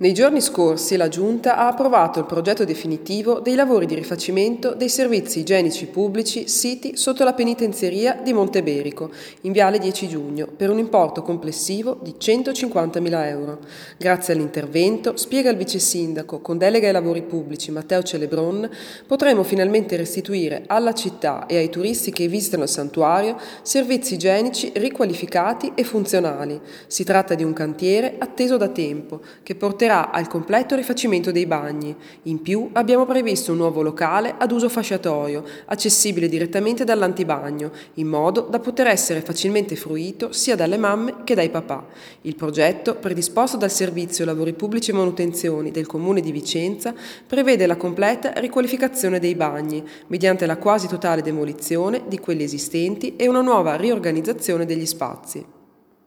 Nei giorni scorsi la Giunta ha approvato il progetto definitivo dei lavori di rifacimento dei servizi igienici pubblici siti sotto la penitenziaria di Monteberico, in viale 10 giugno, per un importo complessivo di 150.000 euro. Grazie all'intervento, spiega il vice sindaco con delega ai lavori pubblici Matteo Celebron, potremo finalmente restituire alla città e ai turisti che visitano il santuario servizi igienici riqualificati e funzionali. Si tratta di un cantiere atteso da tempo, che porterà al completo rifacimento dei bagni. In più abbiamo previsto un nuovo locale ad uso fasciatorio, accessibile direttamente dall'antibagno, in modo da poter essere facilmente fruito sia dalle mamme che dai papà. Il progetto, predisposto dal Servizio Lavori Pubblici e Manutenzioni del Comune di Vicenza, prevede la completa riqualificazione dei bagni, mediante la quasi totale demolizione di quelli esistenti e una nuova riorganizzazione degli spazi.